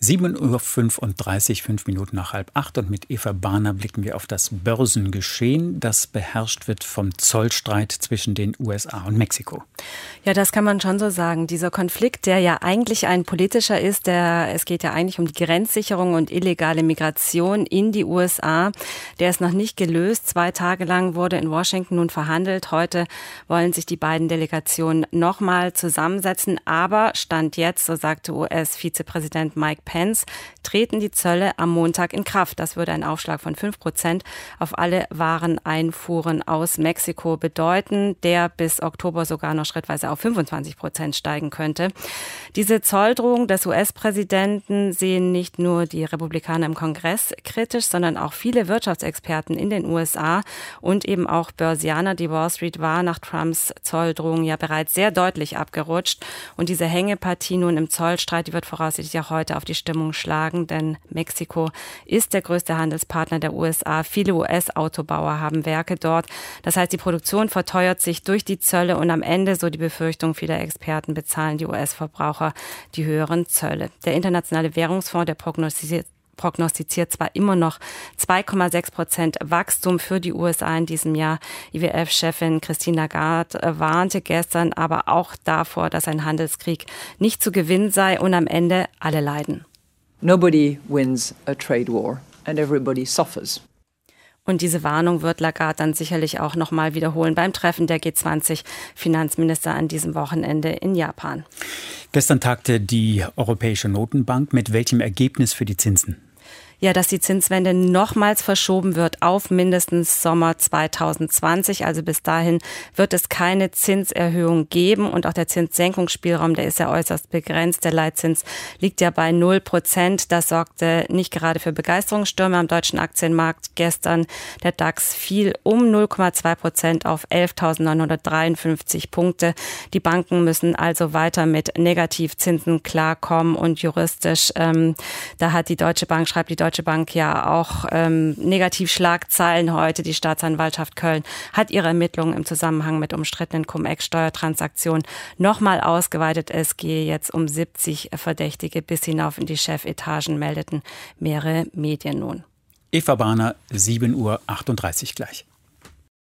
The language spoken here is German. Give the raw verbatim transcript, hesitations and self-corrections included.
sieben Uhr fünfunddreißig, fünf Minuten nach halb acht, und mit Eva Barner blicken wir auf das Börsengeschehen, das beherrscht wird vom Zollstreit zwischen den U S A und Mexiko. Ja, das kann man schon so sagen. Dieser Konflikt, der ja eigentlich ein politischer ist, der, es geht ja eigentlich um die Grenzsicherung und illegale Migration in die U S A, der ist noch nicht gelöst. Zwei Tage lang wurde in Washington nun verhandelt. Heute wollen sich die beiden Delegationen nochmal zusammensetzen. Aber Stand jetzt, so sagte U S-Vizepräsident Mike Pence, treten die Zölle am Montag in Kraft. Das würde einen Aufschlag von fünf Prozent auf alle Wareneinfuhren aus Mexiko bedeuten, der bis Oktober sogar noch schrittweise auf fünfundzwanzig Prozent steigen könnte. Diese Zolldrohung des U S-Präsidenten sehen nicht nur die Republikaner im Kongress kritisch, sondern auch viele Wirtschaftsexperten in den U S A und eben auch Börsianer. Die Wall Street war nach Trumps Zolldrohung ja bereits sehr deutlich abgerutscht. Und diese Hängepartie nun im Zollstreit, die wird voraussichtlich auch heute auf die Stimmung schlagen, denn Mexiko ist der größte Handelspartner der U S A. Viele U S-Autobauer haben Werke dort. Das heißt, die Produktion verteuert sich durch die Zölle und am Ende, so die Befürchtung vieler Experten, bezahlen die U S-Verbraucher die höheren Zölle. Der Internationale Währungsfonds, der prognostiziert prognostiziert zwar immer noch zwei Komma sechs Prozent Wachstum für die U S A in diesem Jahr. I W F-Chefin Christine Lagarde warnte gestern aber auch davor, dass ein Handelskrieg nicht zu gewinnen sei und am Ende alle leiden. Nobody wins a trade war and everybody suffers. Und diese Warnung wird Lagarde dann sicherlich auch noch mal wiederholen beim Treffen der G zwanzig Finanzminister an diesem Wochenende in Japan. Gestern tagte die Europäische Notenbank. Mit welchem Ergebnis für die Zinsen? Ja, dass die Zinswende nochmals verschoben wird auf mindestens Sommer zweitausendzwanzig. Also bis dahin wird es keine Zinserhöhung geben und auch der Zinssenkungsspielraum, der ist ja äußerst begrenzt. Der Leitzins liegt ja bei null Prozent. Das sorgte nicht gerade für Begeisterungsstürme am deutschen Aktienmarkt. Gestern der DAX fiel um null Komma zwei Prozent auf elftausendneunhundertdreiundfünfzig Punkte. Die Banken müssen also weiter mit Negativzinsen klarkommen und juristisch, ähm, da hat die Deutsche Bank, schreibt die Deutsche Deutsche Bank ja auch ähm, Negativschlagzeilen heute. Die Staatsanwaltschaft Köln hat ihre Ermittlungen im Zusammenhang mit umstrittenen Cum-Ex-Steuertransaktionen nochmal ausgeweitet. Es gehe jetzt um siebzig Verdächtige bis hinauf in die Chefetagen, meldeten mehrere Medien nun. Eva Barner, sieben Uhr achtunddreißig gleich.